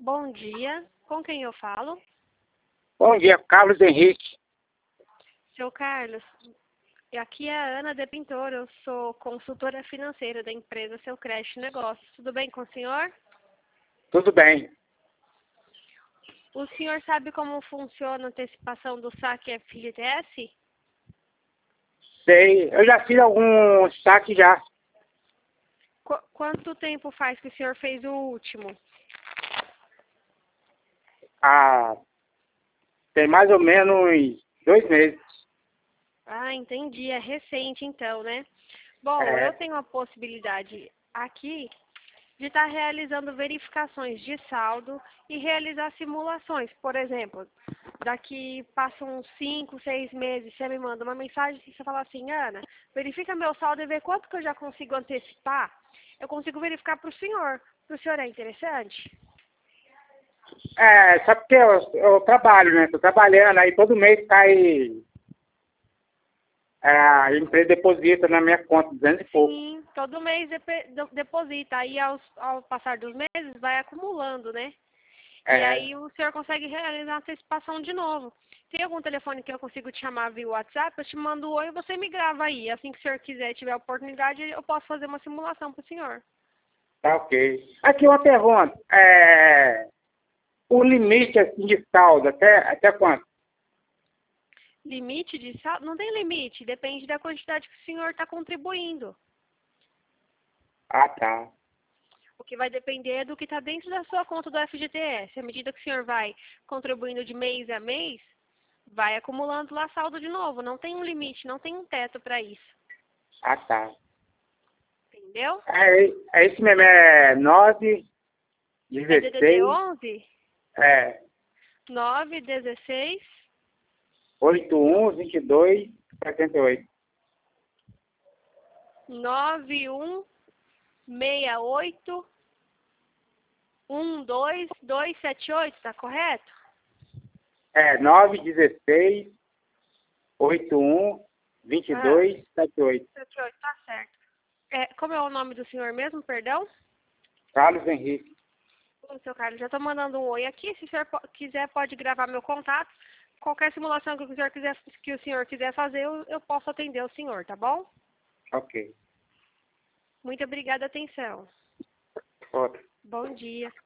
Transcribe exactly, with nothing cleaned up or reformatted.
Bom dia, com quem eu falo? Bom dia, Carlos Henrique. Seu Carlos, aqui é a Ana de Pintor, eu sou consultora financeira da empresa Seu Crédito Negócios. Tudo bem com o senhor? Tudo bem? O senhor sabe como funciona a antecipação do saque F G T S? Sei, eu já fiz algum saque já. Qu quanto tempo faz que o senhor fez o último? Ah, tem mais ou menos dois meses. Ah, entendi. É recente então, né? Bom, eu É, tenho a possibilidade aqui de estar realizando verificações de saldo e realizar simulações. Por exemplo, daqui passam uns cinco, seis meses, você me manda uma mensagem e você fala assim, Ana, verifica meu saldo e vê quanto que eu já consigo antecipar. Eu consigo verificar para o senhor. Para o senhor é interessante? é só porque eu, eu trabalho, né? Tô trabalhando, aí todo mês cai. É, a empresa deposita na minha conta duzentos e pouco. Sim, todo mês depe- de- deposita. Aí, aos, ao passar dos meses, vai acumulando, né? E É, aí o senhor consegue realizar a antecipação de novo. Tem algum telefone que eu consigo te chamar via WhatsApp? Eu te mando o oi e você me grava aí. Assim que o senhor quiser e tiver a oportunidade, eu posso fazer uma simulação para o senhor. tá ok. Aqui uma pergunta. É, o limite assim, de saldo, até, até quanto? Limite de saldo? Não tem limite, depende da quantidade que o senhor está contribuindo. Ah, tá. O que vai depender é do que está dentro da sua conta do F G T S. À medida que o senhor vai contribuindo de mês a mês, vai acumulando lá saldo de novo. Não tem um limite, não tem um teto para isso. Ah, tá. Entendeu? É, é isso mesmo, é nove, É D D D dezesseis, onze, é, nove dezesseis, oito um, vinte e dois, setenta e oito. nove um seis oito um dois dois sete oito, tá correto? É, nove, dezesseis, oito um, vinte e Ah, dois, setenta e oito. sete oito, tá certo. É, como é o nome do senhor mesmo, perdão? Carlos Henrique. Ô, seu Carlos, já tô mandando um oi aqui. Se o senhor po- quiser, pode gravar meu contato. Qualquer simulação que o senhor quiser, que o senhor quiser fazer, eu, eu posso atender o senhor, tá bom? Ok. Muito obrigada, atenção. Foto. Bom dia.